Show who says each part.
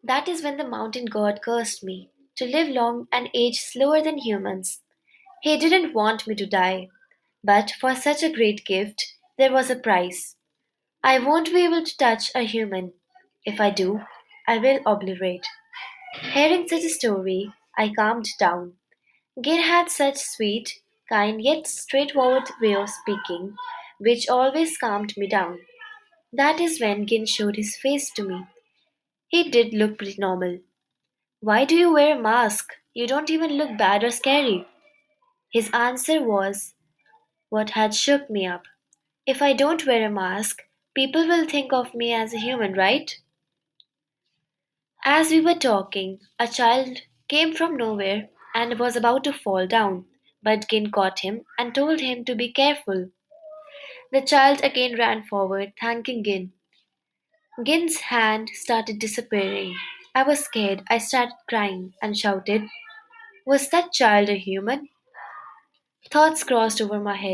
Speaker 1: That is when the mountain god cursed me to live long and age slower than humans. He didn't want me to die, but for such a great gift, there was a price. I won't be able to touch a human. If I do, I will obliterate. Hearing such a story, I calmed down. Gin had such sweet, kind yet straightforward way of speaking, which always calmed me down. That is when Gin showed his face to me. He did look pretty normal. Why do you wear a mask? You don't even look bad or scary. His answer was what had shook me up. If I don't wear a mask, people will think of me as a human, right? As we were talking, a child came from nowhere and was about to fall down, but Gin caught him and told him to be careful. The child again ran forward, thanking Gin. Gin's hand started disappearing. I was scared. I started crying and shouted, was that child a human? Thoughts crossed over my head.